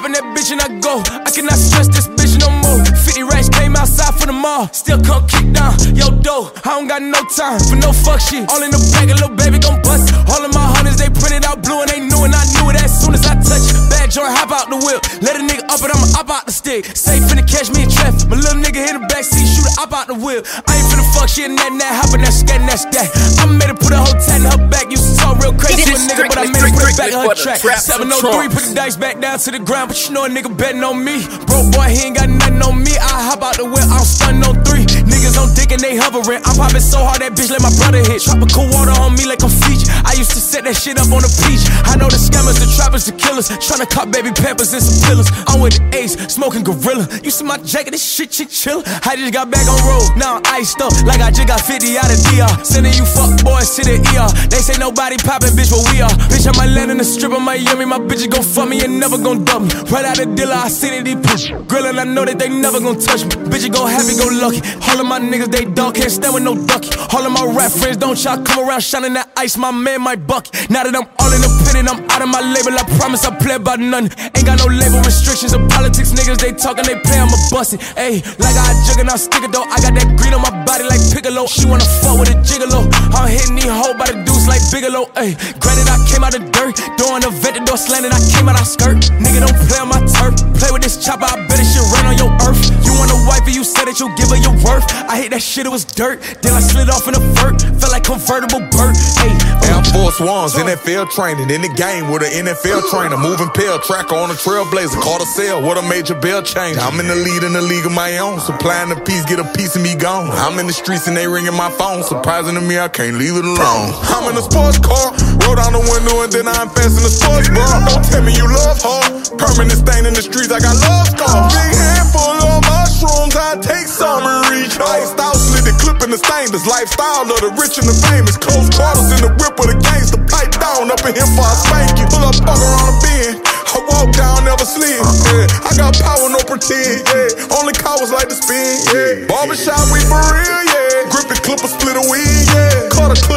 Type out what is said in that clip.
in that bitch and I go. I cannot stress this bitch no more. 50 racks came outside for the mall. Still come kick down, yo dough. I don't got no time for no fuck shit. All in the bag, a little baby gon' bust. All of my hunters, they printed out blue and they knew and I knew it as soon as I touch it. Bad joint, hop out the whip. Let a nigga up and I'ma hop out the stick. Safe finna catch me in traffic. My little nigga in the backseat, shoot it up out the whip. I ain't finna fuck shit and that, hoppin' that scat and that's that. I made her put a whole tat in her back. Used to talk real crazy to a nigga, but I made her put it back on her track. 703, put the dice back down to the ground, but you know a nigga betting on me. Broke boy, he ain't got nothing on me. I hop out the whip, I'm stunning on 3. Niggas on dick and they hovering. I'm popping so hard that bitch let my brother hit. Tropical water on me like I'm Fiji. I used to set that shit up on the beach. I know the scammers, the trappers, the killers. Tryna cop baby peppers and some pillars. I'm with the Ace, smoking gorilla. You see my jacket, this shit chinchilla. I just got back on road, now I'm iced up like I just got 50 out of DR. Sending you fuck boys to the ER. They say nobody poppin', bitch, but we are. Bitch, I might land in the strip of Miami. My bitches gon' fuck me and never gon' dump me. Right out the dealer, I seen it, these push. Grillin', I know that they never gon' touch me. Bitches go happy, go lucky. All of my niggas, they dog, can't stand with no ducky. All of my rap friends, don't y'all come around shining that ice. My man, my bucket. Now that I'm all independent, I'm out of my label. I promise I play about none. Ain't got no label restrictions or politics. Niggas, they talkin', they play, I'ma bust it. Ayy, like I jugkin', I stick it though. I got that green on my body like Piccolo. She wanna fuck with a gigolo. I'm hitting these hoes by the deuce like Bigelow. Ayy, granted, I came out of dirt. Doing the vet, the door slanted, I came out of skirt. Nigga, don't play on my turf. Play with this chopper, I bet it shit run on your earth. You want a wife and you said that you'll give her your worth. I hate that shit, it was dirt. Then I slid off in a vert. Felt like convertible Burt. Ayy, Air Force Ones, NFL training. In the game with an NFL trainer. Moving pill, tracker on a trailblazer. Caught a sale with a major bell change. I'm in the lead in the league of my own. Supplying the piece, get a piece of me gone. I'm in the streets and they ringing my phone. Surprising to me, I can't leave it alone. I'm in a sports car. Roll down the window and then I invest in the sports bra. Don't tell me you love her. Permanent stain in the streets, I got love scars. Big handful of mushrooms, I take some and reach. Iced out, slit the clip in the stainless. Lifestyle of the rich and the famous. Close quarters in the whip of the gangster. Pipe down up in here for a spank you. Pull up, fuck around a bend. I walk down, never slid. Yeah. I got power, no pretend. Yeah. Only cowards like to spin. Yeah. Barbershop, we for real. Yeah. Grip the clipper, split a wig. Yeah. Cut a